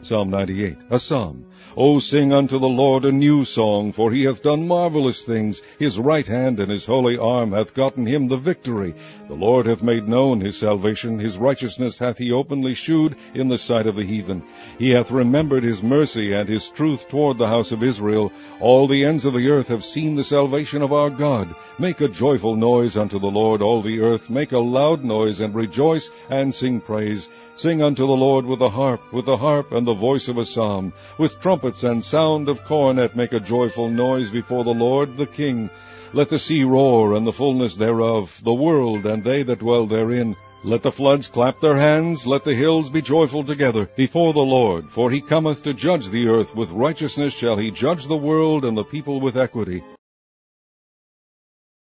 Psalm 98, a psalm. O sing unto the Lord a new song, for he hath done marvelous things. His right hand and his holy arm hath gotten him the victory. The Lord hath made known his salvation. His righteousness hath he openly shewed in the sight of the heathen. He hath remembered his mercy and his truth toward the house of Israel. All the ends of the earth have seen the salvation of our God. Make a joyful noise unto the Lord, all the earth. Make a loud noise, and rejoice, and sing praise. Sing unto the Lord with the harp and the voice of a psalm. With trumpets and sound of cornet make a joyful noise before the Lord the King. Let the sea roar, and the fullness thereof, the world and they that dwell therein. Let the floods clap their hands, let the hills be joyful together before the Lord. For he cometh to judge the earth. With righteousness shall he judge the world, and the people with equity.